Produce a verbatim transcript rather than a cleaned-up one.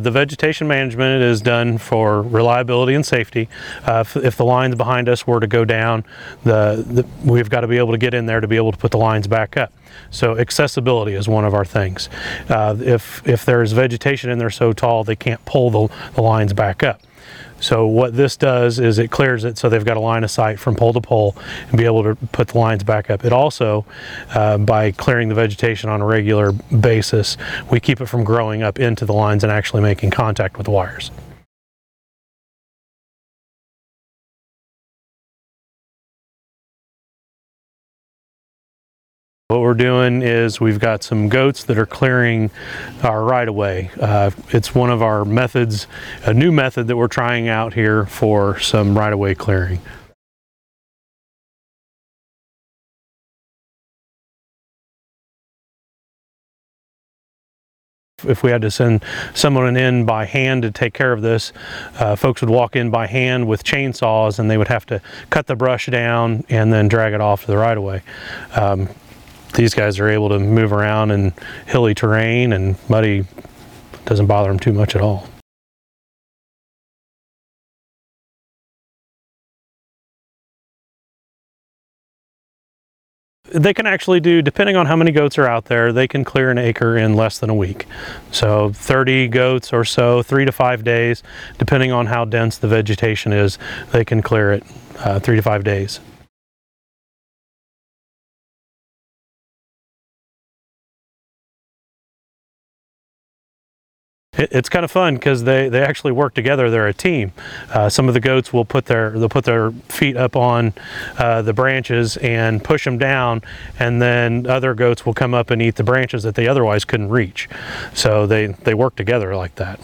The vegetation management is done for reliability and safety. Uh, if, if the lines behind us were to go down, the, the, we've got to be able to get in there to be able to put the lines back up. So accessibility is one of our things. Uh, if, if there's vegetation in there so tall they can't pull the, the lines back up. So what this does is it clears it so they've got a line of sight from pole to pole and be able to put the lines back up. It also, uh, by clearing the vegetation on a regular basis, we keep it from growing up into the lines and actually making contact with the wires. What we're doing is we've got some goats that are clearing our right-of-way. Uh, it's one of our methods, a new method that we're trying out here for some right-of-way clearing. If we had to send someone in by hand to take care of this, uh, folks would walk in by hand with chainsaws and they would have to cut the brush down and then drag it off to the right-of-way. Um, These guys are able to move around in hilly terrain, and muddy doesn't bother them too much at all. They can actually do, depending on how many goats are out there, they can clear an acre in less than a week. So thirty goats or so, three to five days, depending on how dense the vegetation is, they can clear it uh, three to five days. It's kind of fun because they, they actually work together. They're a team. Uh, some of the goats will put their they'll put their feet up on uh, the branches and push them down, and then other goats will come up and eat the branches that they otherwise couldn't reach. So they they work together like that.